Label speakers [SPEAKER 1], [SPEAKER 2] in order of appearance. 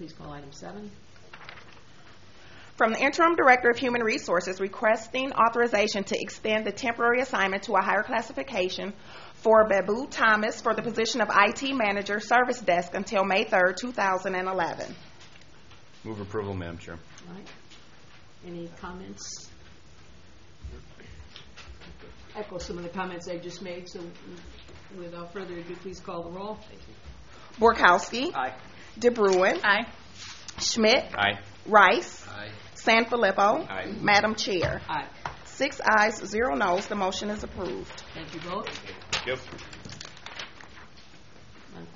[SPEAKER 1] please call item 7?
[SPEAKER 2] From the Interim Director of Human Resources requesting authorization to extend the temporary assignment to a higher classification for Babu Thomas for the position of IT Manager Service Desk until May 3rd, 2011.
[SPEAKER 3] Move approval, Madam Chair.
[SPEAKER 1] All right. Any comments? Echo some of the comments I just made, so without further ado, please call the roll. Thank you.
[SPEAKER 2] Borkowski.
[SPEAKER 3] Aye.
[SPEAKER 2] DeBruin.
[SPEAKER 4] Aye.
[SPEAKER 2] Schmidt.
[SPEAKER 3] Aye.
[SPEAKER 2] Rice.
[SPEAKER 3] Aye.
[SPEAKER 2] Sanfilippo.
[SPEAKER 3] Aye.
[SPEAKER 2] Madam Chair.
[SPEAKER 1] Aye.
[SPEAKER 2] 6 ayes, 0 noes. The motion is approved.
[SPEAKER 1] Thank you both.
[SPEAKER 3] Yep.